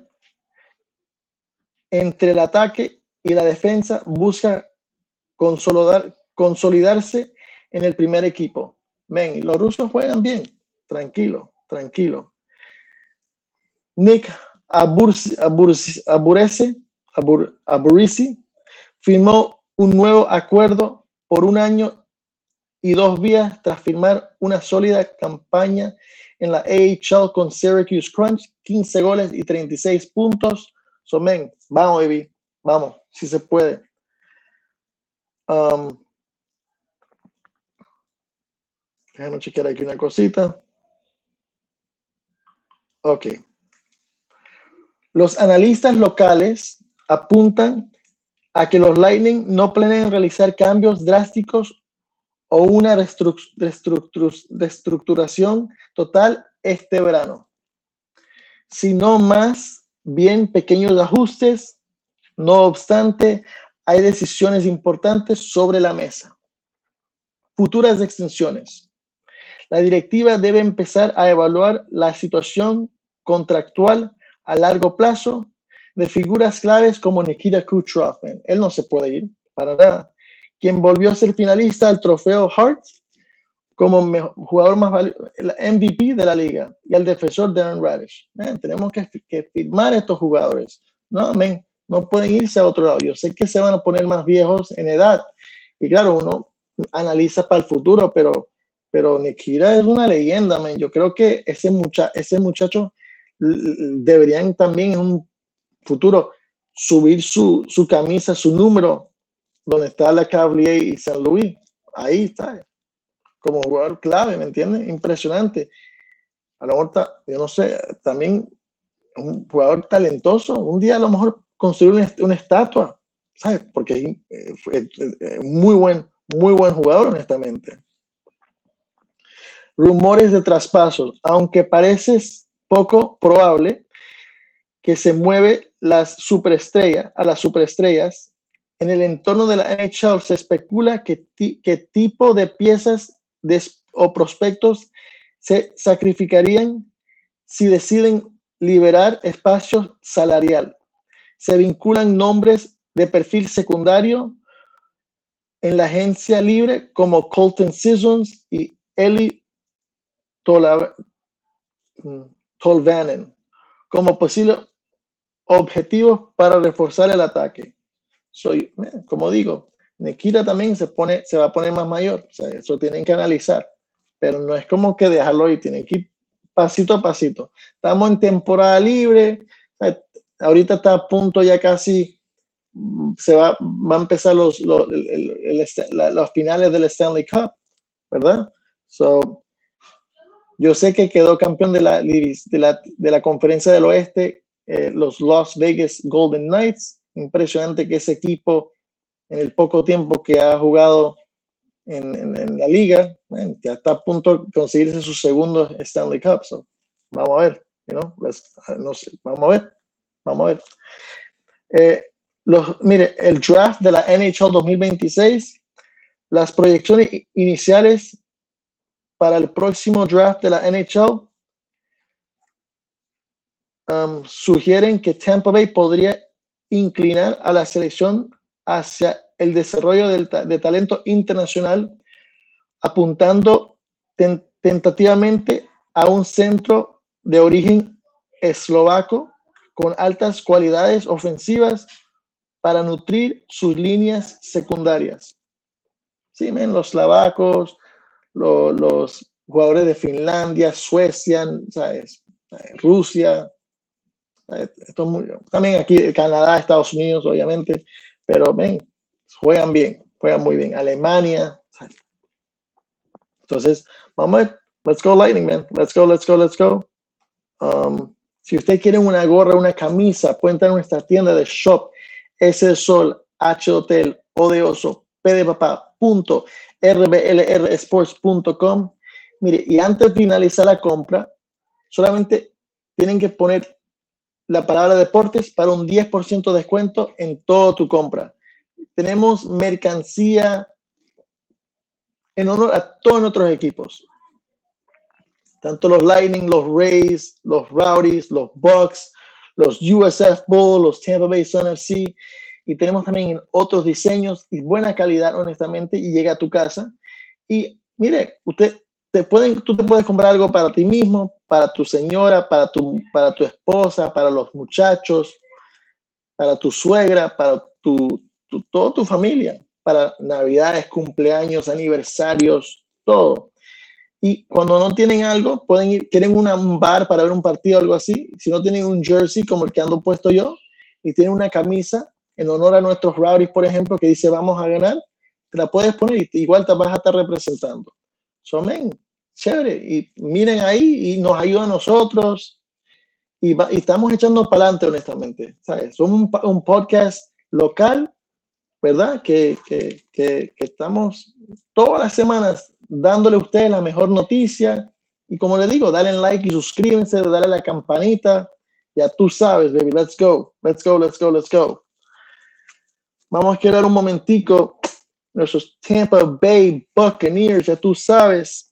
entre el ataque y la defensa, busca consolidar, consolidarse en el primer equipo. Men, los rusos juegan bien, tranquilo, tranquilo. Nick Abursi, Abursi, Aburese, Abur, Aburisi firmó un nuevo acuerdo por un año y dos días tras firmar una sólida campaña en la A H L con Syracuse Crunch, quince goles y treinta y seis puntos. So, men, vamos, baby, vamos, si se puede. Um, déjame chequear aquí una cosita. Ok. Los analistas locales apuntan a que los Lightning no planean realizar cambios drásticos o una reestructuración total este verano, sino más bien pequeños ajustes. No obstante, hay decisiones importantes sobre la mesa. Futuras extensiones. La directiva debe empezar a evaluar la situación contractual a largo plazo de figuras claves como Nikita Kucherov. Él no se puede ir para nada. Quien volvió a ser finalista al trofeo Hart como mejor, jugador más valioso, el M V P de la liga, y el defensor Darren Radish. Man, tenemos que, que firmar a estos jugadores. No, man, no pueden irse a otro lado. Yo sé que se van a poner más viejos en edad. Y claro, uno analiza para el futuro, pero, pero Nikita es una leyenda, man. Yo creo que ese, mucha, ese muchacho deberían también en un futuro subir su, su camisa, su número, donde está la Cavalier y San Luis. Ahí está, como jugador clave, ¿me entiendes? Impresionante. A lo mejor, yo no sé, también un jugador talentoso. Un día a lo mejor construir una, una estatua, ¿sabes? Porque fue muy buen, muy buen jugador, honestamente. Rumores de traspasos, aunque parece poco probable que se mueve las superestrellas, a las superestrellas, en el entorno de la N H L se especula que, que tipo de piezas de, o prospectos se sacrificarían si deciden liberar espacio salarial. Se vinculan nombres de perfil secundario en la agencia libre como Colton Sissons y Eli Tolvanen como posibles objetivos para reforzar el ataque. Soy, como digo, Nikita también se pone, se va a poner más mayor, o sea, eso tienen que analizar, pero no es como que dejarlo ahí, tienen que ir pasito a pasito. Estamos en temporada libre, ahorita está a punto ya casi, se va, va a empezar los, los, el, el, el, los finales del Stanley Cup, ¿verdad? So, yo sé que quedó campeón de la, de la, de la conferencia del oeste, eh, los Las Vegas Golden Knights. Impresionante que ese equipo, en el poco tiempo que ha jugado en, en, en la liga, man, ya está a punto de conseguirse su segundo Stanley Cup. So, vamos a ver, you know, no sé, vamos a ver, vamos a ver. Eh, los, mire, el draft de la N H L dos mil veintiséis, las proyecciones iniciales para el próximo draft de la N H L um, sugieren que Tampa Bay podría inclinar a la selección hacia el desarrollo del, de talento internacional, apuntando ten, tentativamente a un centro de origen eslovaco con altas cualidades ofensivas para nutrir sus líneas secundarias. Sí, men, los eslovacos, los, los jugadores de Finlandia, Suecia, ¿sabes? Rusia, esto es muy, también aquí Canadá, Estados Unidos, obviamente, pero ven, juegan bien, juegan muy bien. Alemania. Entonces, vamos a ver. Let's go Lightning, man. Let's go, let's go, let's go. Um, si usted quiere una gorra, una camisa, puede entrar en nuestra tienda de shop, S de Sol, H de Hotel, O de Oso, P de Papá, punto, R B L R Sports punto com. Mire, y antes de finalizar la compra, solamente tienen que poner la palabra deportes para un diez por ciento de descuento en toda tu compra. Tenemos mercancía en honor a todos nuestros equipos. tanto los Lightning, los Rays, los Rowdies, los Bucks, los U S F Bulls, los Tampa Bay Sun F C, y tenemos también otros diseños y buena calidad, honestamente, y llega a tu casa. Y mire, usted te pueden, tú te puedes comprar algo para ti mismo, para tu señora, para tu, para tu esposa, para los muchachos, para tu suegra, para tu, tu, toda tu familia, para navidades, cumpleaños, aniversarios, todo. Y cuando no tienen algo, pueden ir, quieren una, un bar para ver un partido o algo así. Si no tienen un jersey como el que ando puesto yo y tienen una camisa en honor a nuestros Rowdies, por ejemplo, que dice vamos a ganar, te la puedes poner y igual te vas a estar representando. So, man, chévere. Y miren ahí y nos ayuda a nosotros. Y, va, y estamos echando para adelante, honestamente. ¿Sabes? Somos un, un podcast local, ¿verdad? Que, que, que, que estamos todas las semanas dándole a ustedes la mejor noticia. Y como les digo, dale like y suscríbanse, dale a la campanita. Ya tú sabes, baby. Let's go. Let's go, let's go, let's go. Vamos a quedar un momentico. Nuestros Tampa Bay Buccaneers, ya tú sabes.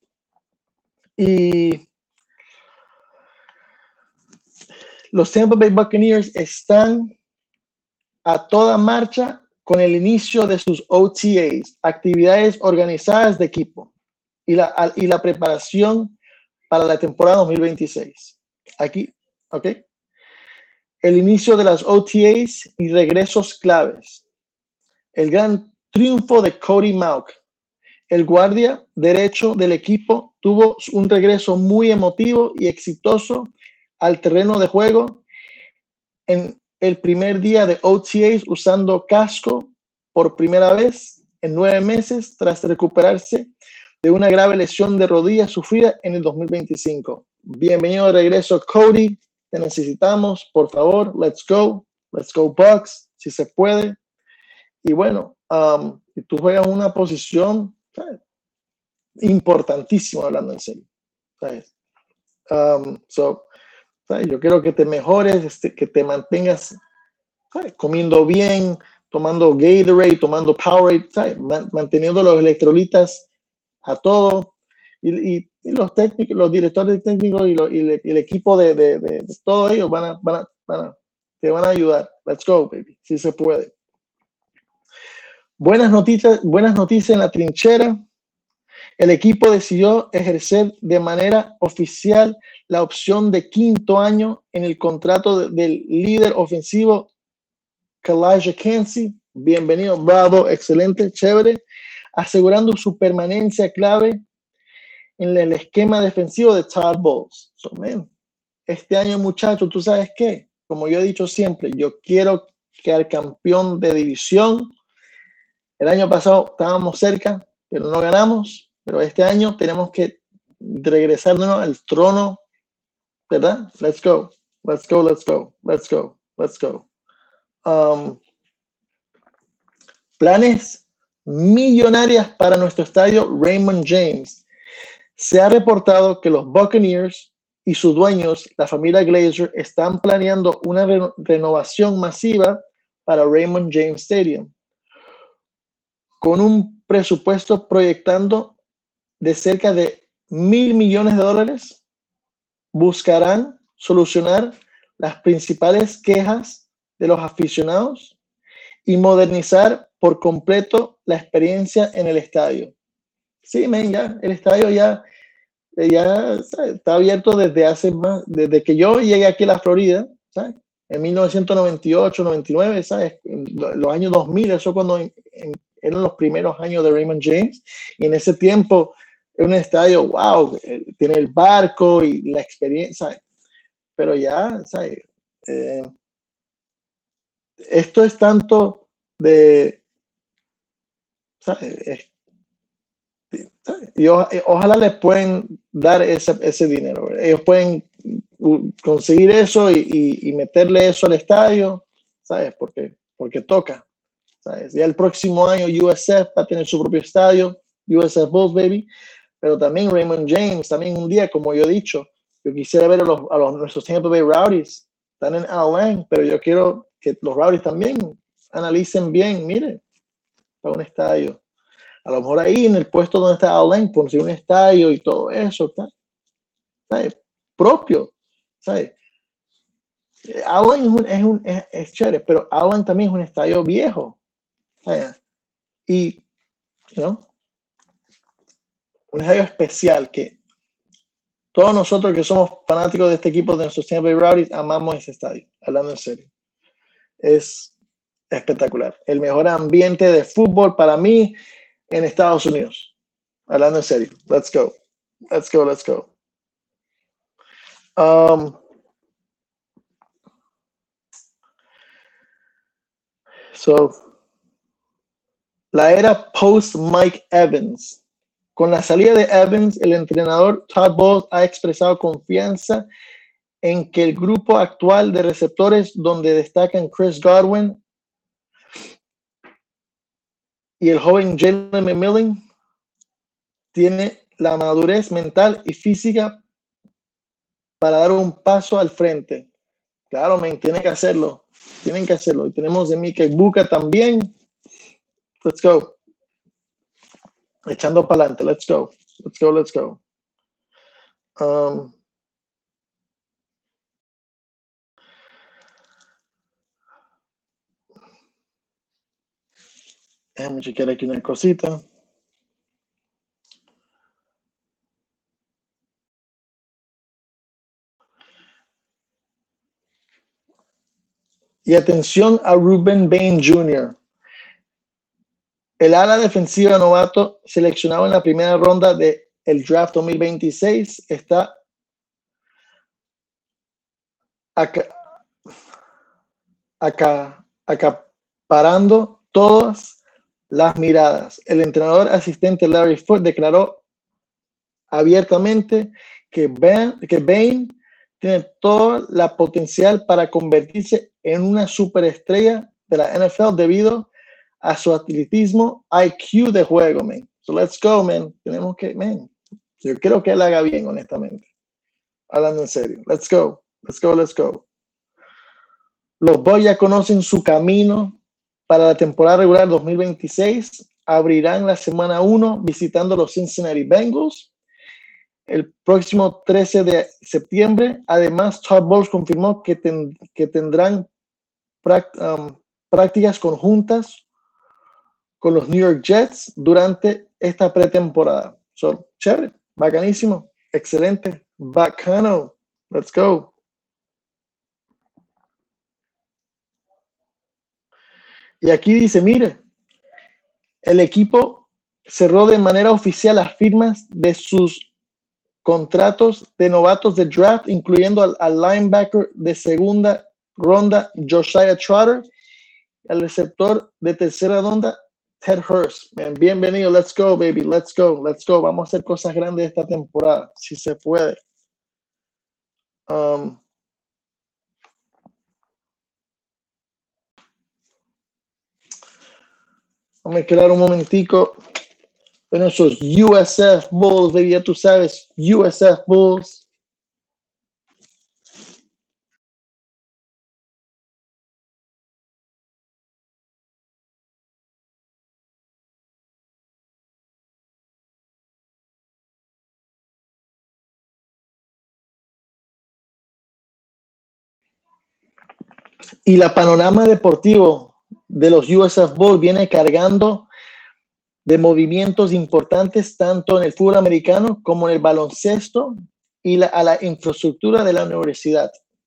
Y los Tampa Bay Buccaneers están a toda marcha con el inicio de sus O T As, actividades organizadas de equipo, y la, y la preparación para la temporada dos mil veintiséis. Aquí, ¿ok? El inicio de las O T As y regresos claves. El gran triunfo de Cody Mauch, el guardia derecho del equipo, tuvo un regreso muy emotivo y exitoso al terreno de juego en el primer día de O T As usando casco por primera vez en nueve meses tras recuperarse de una grave lesión de rodilla sufrida en el dos mil veinticinco. Bienvenido de regreso, Cody. Te necesitamos, por favor. Let's go. Let's go Bucks, si se puede. Y bueno, um, tú juegas una posición, ¿sabes?, importantísima, hablando en serio, ¿sabes? Um, so, ¿sabes? Yo quiero que te mejores, este, que te mantengas, ¿sabes?, comiendo bien, tomando Gatorade, tomando Powerade, ¿sabes?, manteniendo los electrolitas a todo, y, y, y los técnicos, los directores técnicos y, lo, y, le, y el equipo de, de, de, de todos ellos van a, van, a, van a, te van a ayudar. Let's go, baby, si se puede. Buenas noticias, buenas noticias en la trinchera. El equipo decidió ejercer de manera oficial la opción de quinto año en el contrato de, del líder ofensivo Calijah Kancey. Bienvenido, bravo, excelente, chévere, asegurando su permanencia clave en el esquema defensivo de Todd Bowles. So, man, este año, muchachos, ¿tú sabes qué? Como yo he dicho siempre, yo quiero quedar campeón de división. El año pasado estábamos cerca, pero no ganamos. Pero este año tenemos que regresarnos al trono, ¿verdad? Let's go, let's go, let's go, let's go, let's go. Um, planes millonarias para nuestro estadio Raymond James. Se ha reportado que los Buccaneers y sus dueños, la familia Glazer, están planeando una re renovación masiva para Raymond James Stadium, con un presupuesto proyectando de cerca de mil millones de dólares. Buscarán solucionar las principales quejas de los aficionados y modernizar por completo la experiencia en el estadio. Sí, man, ya, el estadio ya, ya ¿sabes?, está abierto desde hace más, desde que yo llegué aquí a la Florida, ¿sabes?, en mil novecientos noventa y ocho, noventa y nueve, ¿sabes?, en los años dos mil, eso cuando en, en, eran los primeros años de Raymond James, y en ese tiempo es un estadio, wow, tiene el barco y la experiencia, ¿sabes? Pero ya, ¿sabes? Eh, esto es tanto de, ¿sabes? Y o, ojalá les pueden dar ese, ese dinero. Ellos pueden conseguir eso y, y, y meterle eso al estadio, ¿sabes? Porque, porque toca, ¿sabes? Ya el próximo año U S F va a tener su propio estadio, U S F Bulls, baby. Pero también Raymond James, también un día, como yo he dicho, yo quisiera ver a los, a los nuestros Tampa Bay Rowdies, están en Al-Ain, pero yo quiero que los Rowdies también analicen bien, miren, para un estadio. A lo mejor ahí en el puesto donde está Al-Ain, conseguir un estadio y todo eso, ¿tá? ¿sabes? Propio, ¿sabes? Allen es, un, es, un, es, es chévere, pero Allen también es un estadio viejo, ¿sabes? Y, ¿no? Un estadio especial que todos nosotros que somos fanáticos de este equipo de nuestros Tampa Bay Rowdies amamos ese estadio, hablando en serio. Es espectacular. El mejor ambiente de fútbol para mí en Estados Unidos. Hablando en serio. Let's go. Let's go, let's go. Um, so, la era post Mike Evans. Con la salida de Evans, el entrenador Todd Bowles ha expresado confianza en que el grupo actual de receptores, donde destacan Chris Godwin y el joven Jalen McMillan, tiene la madurez mental y física para dar un paso al frente. Claro, men, tienen que hacerlo. Tienen que hacerlo. Y tenemos a Mika Ibuka también. Let's go. Echando para adelante. Let's go. Let's go, let's go. Um, déjame chequear aquí una cosita. Y atención a Ruben Bain junior El ala defensiva novato seleccionado en la primera ronda del draft dos mil veintiséis está acá, acá, acaparando todas las miradas. El entrenador asistente Larry Foote declaró abiertamente que Bain, que Bain tiene toda la potencial para convertirse en una superestrella de la N F L debido a su atletismo, I Q de juego, man. So let's go, man. Tenemos que, man. Yo creo que él haga bien, honestamente. Hablando en serio. Let's go. Let's go, let's go. Los Bucs ya conocen su camino para la temporada regular dos mil veintiséis. Abrirán la semana uno visitando los Cincinnati Bengals el próximo trece de septiembre. Además, Todd Bowles confirmó que, ten, que tendrán práct, um, prácticas conjuntas con los New York Jets durante esta pretemporada. So, chévere, bacanísimo, excelente, bacano. Let's go. Y aquí dice, mire, el equipo cerró de manera oficial las firmas de sus contratos de novatos de draft, incluyendo al, al linebacker de segunda ronda Josiah Trotter, al receptor de tercera ronda Ted Hurst. Man, bienvenido, let's go, baby, let's go, let's go. Vamos a hacer cosas grandes esta temporada, si se puede. Um, vamos a quedar un momentico en esos U S F Bulls, baby, ya tú sabes, U S F Bulls. Y la panorama deportivo de los U S F Bulls viene cargando de movimientos importantes tanto en el fútbol americano como en el baloncesto y la, a la infraestructura de la universidad.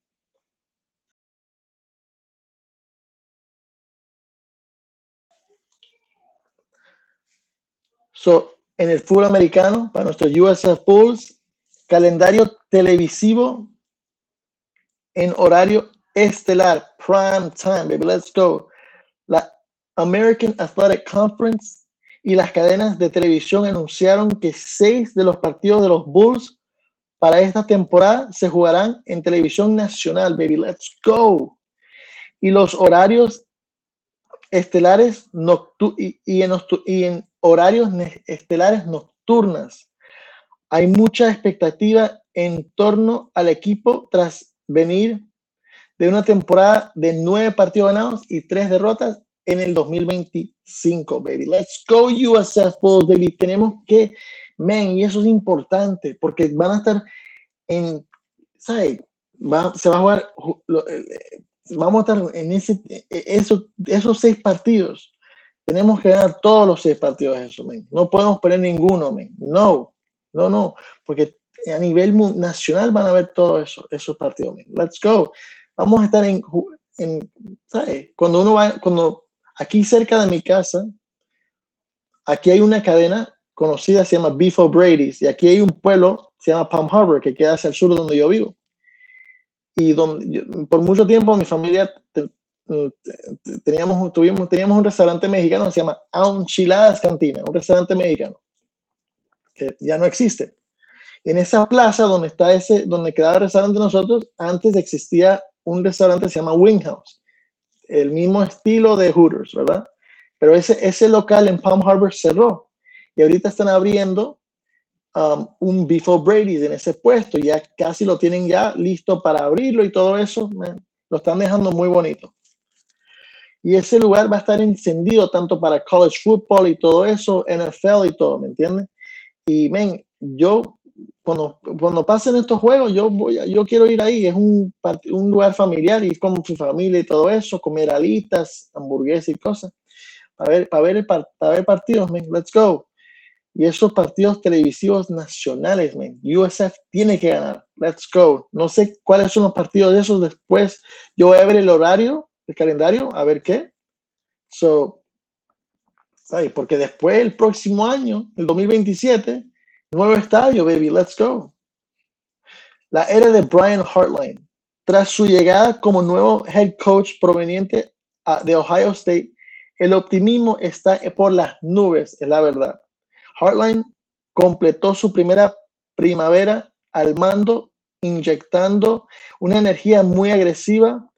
So, en el fútbol americano, para nuestros U S F Bulls, calendario televisivo en horario estelar, prime time, baby, let's go. La American Athletic Conference y las cadenas de televisión anunciaron que seis de los partidos de los Bulls para esta temporada se jugarán en televisión nacional, baby, let's go. Y los horarios estelares noctu y, y, en, y en horarios estelares nocturnas. Hay mucha expectativa en torno al equipo tras venir de una temporada de nueve partidos ganados y tres derrotas en el dos mil veinticinco, baby. Let's go U S F Bulls, baby. Tenemos que, man, y eso es importante porque van a estar en, ¿sabes? Va, se va a jugar, lo, eh, vamos a estar en ese, eso, esos seis partidos. Tenemos que ganar todos los seis partidos de eso, man. No podemos perder ninguno, man. No, no, no, porque a nivel nacional van a ver todos eso, esos partidos, man. Let's go. Vamos a estar en, en, ¿sabes? Cuando uno va, cuando aquí cerca de mi casa, aquí hay una cadena conocida, se llama Beef O'Brady's, y aquí hay un pueblo, se llama Palm Harbor, que queda hacia el sur de donde yo vivo. Y donde, yo, por mucho tiempo mi familia te, te, teníamos, tuvimos, teníamos un restaurante mexicano que se llama Enchiladas Cantina, un restaurante mexicano que ya no existe. En esa plaza donde está ese, donde quedaba el restaurante de nosotros, antes existía un restaurante que se llama Wing House, el mismo estilo de Hooters, ¿verdad? Pero ese, ese local en Palm Harbor cerró y ahorita están abriendo Um, un Beef O'Brady's en ese puesto, ya casi lo tienen ya listo para abrirlo y todo eso, man, lo están dejando muy bonito. Y ese lugar va a estar encendido tanto para college football y todo eso, N F L y todo, ¿me entiendes? Y, men, yo, cuando, cuando pasen estos juegos, yo, voy a, yo quiero ir ahí, es un, un lugar familiar y con su familia y todo eso, comer alitas, hamburguesas y cosas, para ver, para ver, para ver partidos, man, let's go. Y esos partidos televisivos nacionales, man, U S F tiene que ganar. Let's go. No sé cuáles son los partidos de esos después. Yo voy a ver el horario, el calendario, a ver qué. So, ¿sabes? Porque después, el próximo año, el dos mil veintisiete, nuevo estadio, baby, let's go. La era de Brian Hartline. Tras su llegada como nuevo head coach proveniente de Ohio State, el optimismo está por las nubes, es la verdad. Hartline completó su primera primavera al mando, inyectando una energía muy agresiva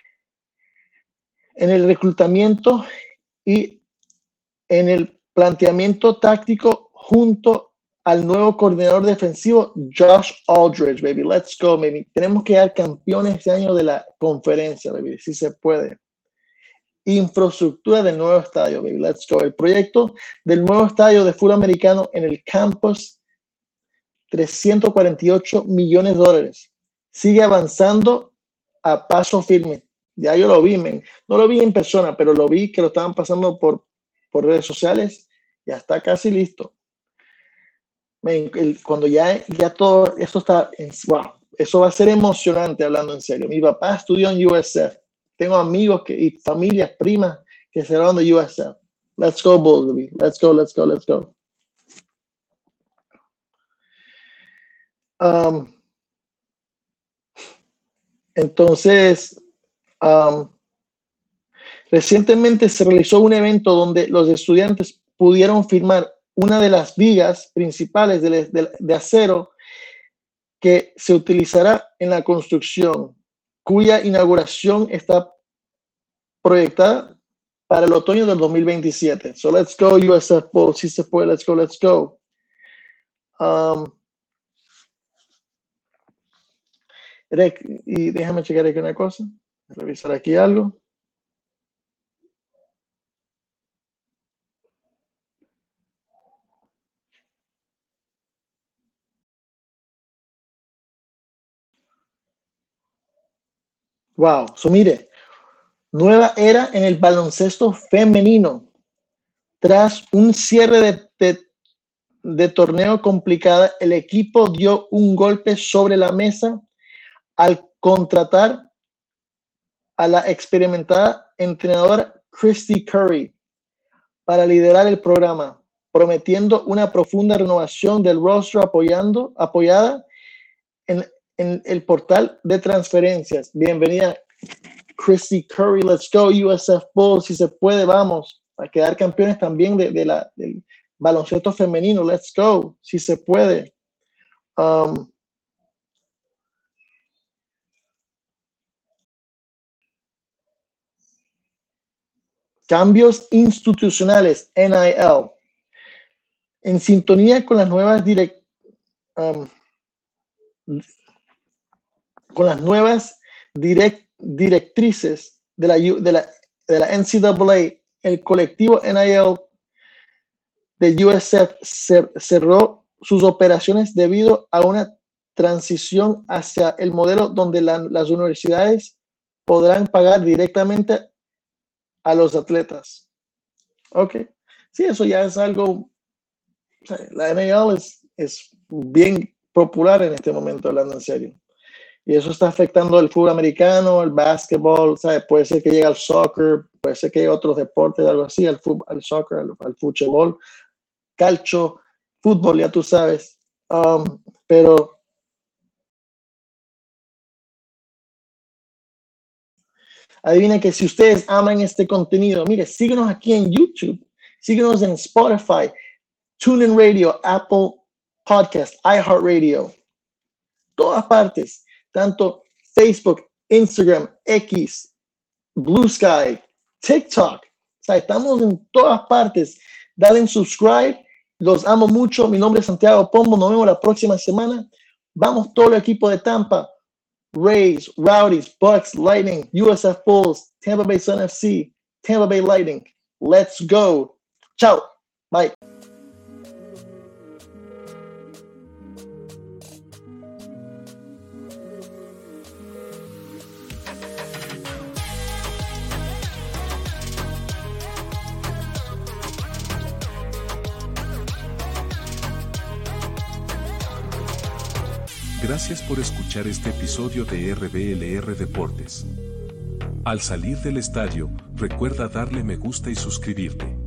en el reclutamiento y en el planteamiento táctico junto al nuevo coordinador defensivo Josh Aldridge, baby. Let's go, baby. Tenemos que dar campeones este año de la conferencia, baby, si se puede. Infraestructura del nuevo estadio, baby. Let's go. El proyecto del nuevo estadio de fútbol americano en el campus, trescientos cuarenta y ocho millones de dólares. Sigue avanzando a paso firme. Ya yo lo vi, man. No lo vi en persona, pero lo vi que lo estaban pasando por, por redes sociales. Ya está casi listo. Man, el, cuando ya, ya todo esto está, en, wow, eso va a ser emocionante hablando en serio. Mi papá estudió en U S F. Tengo amigos que, y familias, primas que se van de U S F. Let's go, Bulls. Let's go, let's go, let's go. Um, entonces, um, recientemente se realizó un evento donde los estudiantes pudieron firmar una de las vigas principales de, de, de acero que se utilizará en la construcción, cuya inauguración está proyectada para el otoño del dos mil veintisiete. So let's go, U S F Bulls. Si se puede, let's go, let's go. Um, y déjame checar aquí una cosa. Revisar aquí algo. Wow. So mire, nueva era en el baloncesto femenino. Tras un cierre de, de, de torneo complicada, el equipo dio un golpe sobre la mesa al contratar a la experimentada entrenadora Christy Curry para liderar el programa, prometiendo una profunda renovación del roster apoyando, apoyada en, en el portal de transferencias. Bienvenida, Christy Curry. Let's go, U S F Bulls. Si se puede, vamos a quedar campeones también de, de la, del baloncesto femenino. Let's go, si se puede. Um, cambios institucionales, N I L, en sintonía con las nuevas direct, um, con las nuevas direct, directrices de la, de, la, de la N C double A, el colectivo N I L de U S F cerró sus operaciones debido a una transición hacia el modelo donde la, las universidades podrán pagar directamente a los atletas. Ok, sí, eso ya es algo, o sea, la N F L es, es bien popular en este momento, hablando en serio. Y eso está afectando el fútbol americano, el básquetbol, ¿sabes? Puede ser que llegue al soccer, puede ser que llegue a otros deportes, algo así, al, fútbol, al soccer, al, al fútbol, calcio, fútbol, ya tú sabes. Um, pero adivinen que si ustedes aman este contenido, mire, síguenos aquí en YouTube, síguenos en Spotify, TuneIn Radio, Apple Podcast, iHeartRadio, todas partes, tanto Facebook, Instagram, X, Blue Sky, TikTok. O sea, estamos en todas partes. Dale en subscribe. Los amo mucho. Mi nombre es Santiago Pombo. Nos vemos la próxima semana. Vamos todo el equipo de Tampa. Rays, Rowdies, Bucks, Lightning, U S F Bulls, Tampa Bay Sun F C, Tampa Bay Lightning. Let's go. Ciao. Bye. Gracias por escuchar este episodio de R B L R Deportes. Al salir del estadio, recuerda darle me gusta y suscribirte.